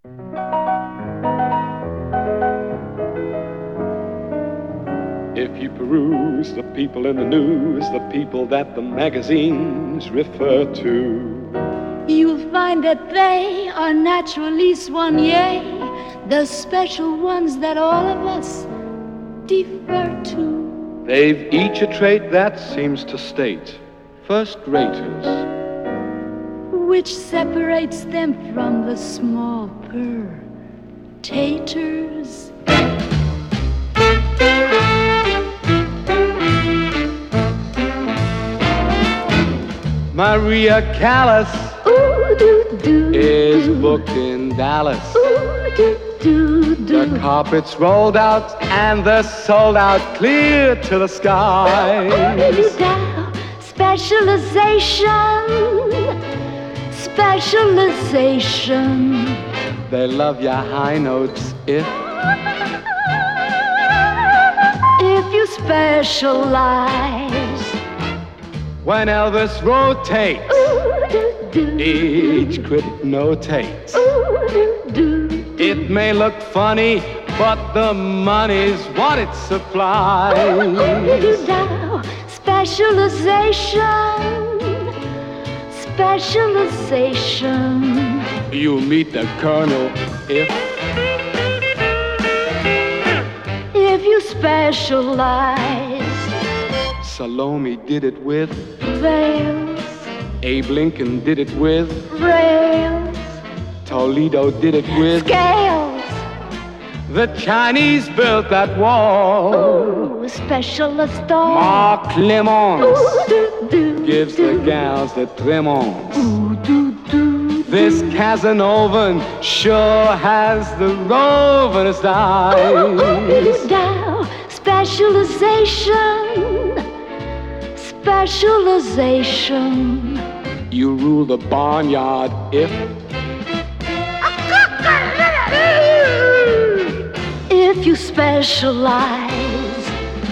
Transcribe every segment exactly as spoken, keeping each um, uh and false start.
If you peruse the people in the news, the people that the magazines refer to, you'll find that they are naturally soignés, the special ones that all of us defer to. They've each a trait that seems to state first-raters, which separates them from the small purr-taters. Maria Callas Ooh, doo, doo, is doo. booked in Dallas. Ooh, doo, doo, doo. The carpet's rolled out and they're sold out clear to the skies. Specialization, specialization. They love your high notes if if you specialize. When Elvis rotates, Ooh, doo, doo, each critic notates. Ooh, doo, doo, doo. It may look funny, but the money's what it supplies. Specialization, specialization. You'll meet the colonel if if you specialize. Salome did it with veils. Abe Lincoln did it with rails. Toledo did it with scales. The Chinese built that wall. Ooh, specialist doll. Mark Clemons Ooh, do, do, gives do. the gals the tremons. Ooh, do, do, This do. Casanovan sure has the rovinest eyes. Ooh, ooh, down. Specialization, specialization. You rule the barnyard if if you specialize.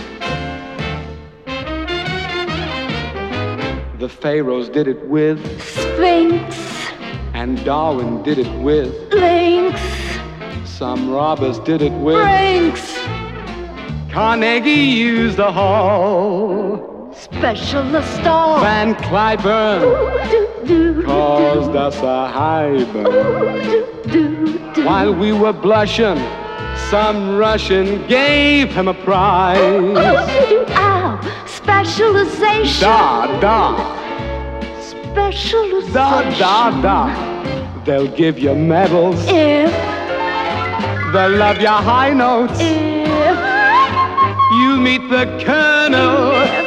The pharaohs did it with Sphinx, and Darwin did it with Lynx, some robbers did it with Brinks. Carnegie used the hall. Specialist doll. Van Cliburn Ooh, do, do, caused do. us a high burn. Ooh, do, do, do. While we were blushing, some Russian gave him a prize. Ooh, do, do, ow. Specialization. Da, da, Specialization. da, da, da. They'll give you medals. If, They'll love your high notes. if You meet the colonel